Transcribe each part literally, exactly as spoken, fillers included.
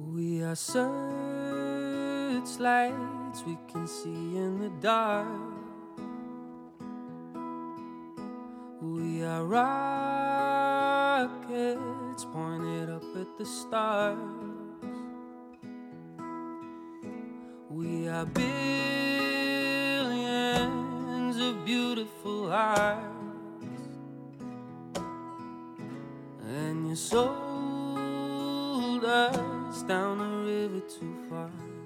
We are searchlights we can see in the dark. We are rockets pointed up at the stars. We are billions of beautiful hearts, and you sold us down the river too far.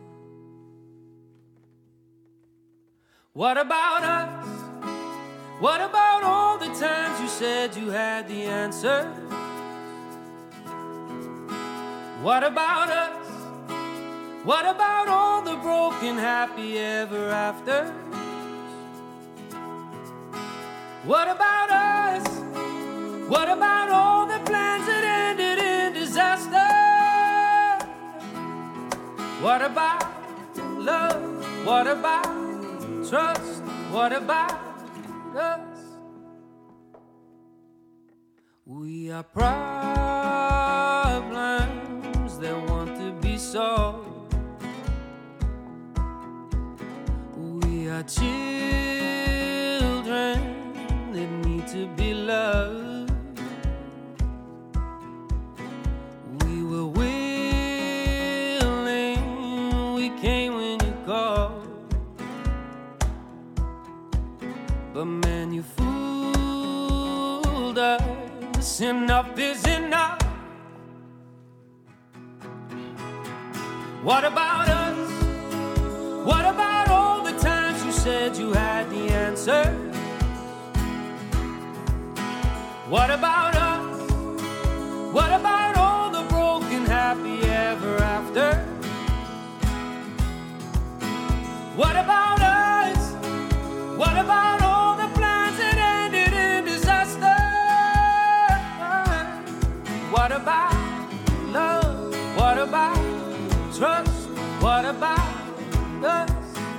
What about us? What about all the times you said you had the answer? What about us? What about all the broken happy ever after? What about us? What about all the plans that ended in disaster? What about love? What about trust? What about us? We are problems that want to be solved. We are children that need to be loved. We were willing, we came when you called, but man, you fooled us. Enough is enough. What about us? What about all the times you said you had the answer? What about us? What about all the broken happy ever after? What about us? What about all the plans that ended in disaster? What about love? What about trust? What about us?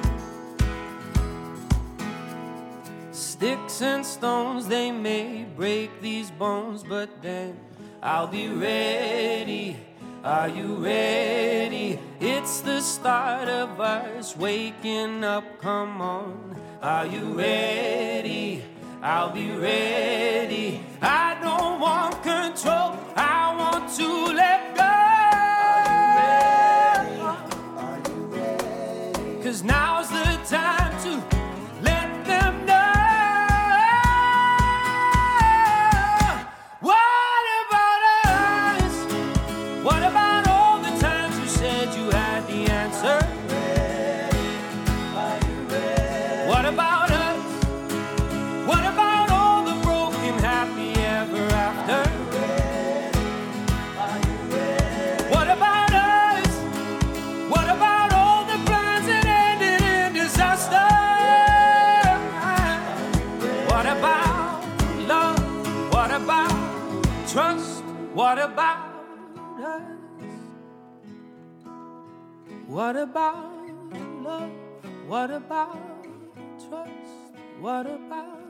Sticks and stones, they may break these bones, but then I'll be ready. Are you ready? It's the start of us waking up, come on. Are you ready? I'll be ready. I don't want control, I want to let go. Are you ready? Are you ready? 'Cause now's the time to let them know. What about us? What about all the times you said you had the answer? Are you ready? Are you ready? What about us? What about all the broken happy ever after? Are you ready? Are you ready? What about us? What about all the plans that ended in disaster? Are you ready? What about love? What about trust? What about us? What about love? What about trust? What about